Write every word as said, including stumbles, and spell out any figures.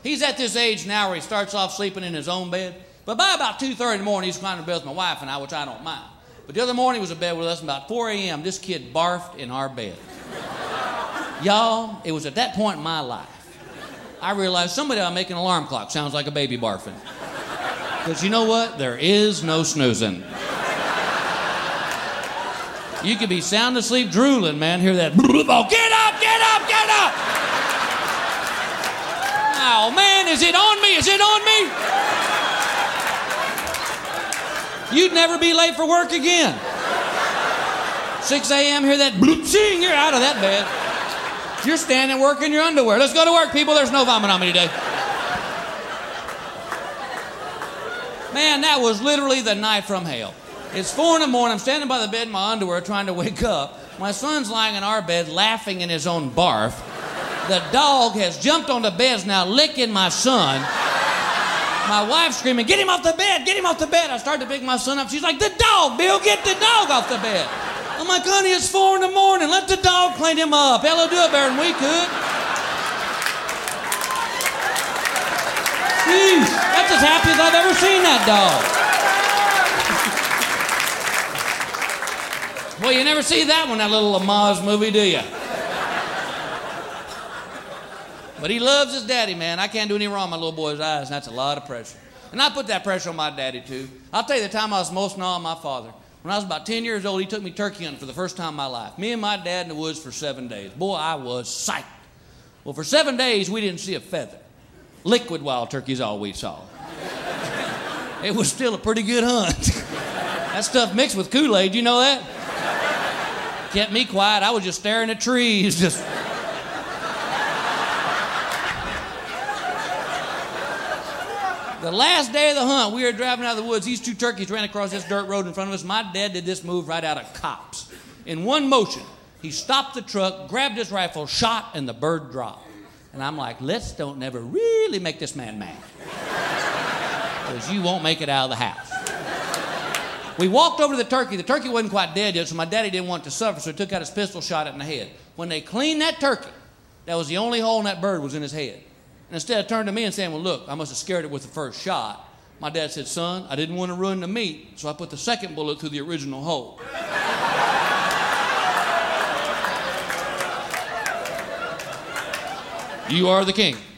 He's at this age now where he starts off sleeping in his own bed. But by about two thirty in the morning, he's climbing to bed with my wife and I, which I don't mind. But the other morning, he was in bed with us, and about four a.m., this kid barfed in our bed. Y'all, it was at that point in my life I realized somebody ought to make an alarm clock. Sounds like a baby barfing. Because you know what? There is no snoozing. You could be sound asleep drooling, man. Hear that. Oh, get up, get up, get up. Oh, man, is it on me? Is it on me? You'd never be late for work again. six a.m., hear that. Ching, you're out of that bed. You're standing working in your underwear. Let's go to work, people. There's no vomit on me today. Man, that was literally the night from hell. It's four in the morning. I'm standing by the bed in my underwear trying to wake up. My son's lying in our bed laughing in his own barf. The dog has jumped on the bed, now licking my son. My wife's screaming, get him off the bed, get him off the bed. I start to pick my son up. She's like, the dog, Bill, get the dog off the bed. I'm like, honey, it's four in the morning. Let the dog clean him up. Hell, he'll do it better than we could. Jeez, that's as happy as I've ever seen that dog. Well, you never see that one, that little Lamaze movie, do you? But he loves his daddy, man. I can't do any wrong in my little boy's eyes, and that's a lot of pressure. And I put that pressure on my daddy, too. I'll tell you the time I was most in awe of my father. When I was about ten years old, he took me turkey hunting for the first time in my life. Me and my dad in the woods for seven days. Boy, I was psyched. Well, for seven days, we didn't see a feather. Liquid wild turkey's all we saw. It was still a pretty good hunt. That stuff mixed with Kool-Aid, you know that? Kept me quiet. I was just staring at trees, just... The last day of the hunt, we were driving out of the woods. These two turkeys ran across this dirt road in front of us. My dad did this move right out of Cops. In one motion, he stopped the truck, grabbed his rifle, shot, and the bird dropped. And I'm like, let's don't never really make this man mad. Because you won't make it out of the house. We walked over to the turkey. The turkey wasn't quite dead yet, so my daddy didn't want it to suffer, so he took out his pistol, shot it in the head. When they cleaned that turkey, that was the only hole in that bird was in his head. And instead of turning to me and saying, well, look, I must have scared it with the first shot, my dad said, son, I didn't want to ruin the meat, so I put the second bullet through the original hole. You are the king.